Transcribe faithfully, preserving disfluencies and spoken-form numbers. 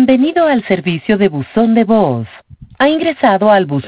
Bienvenido al servicio de buzón de voz. Ha ingresado al buzón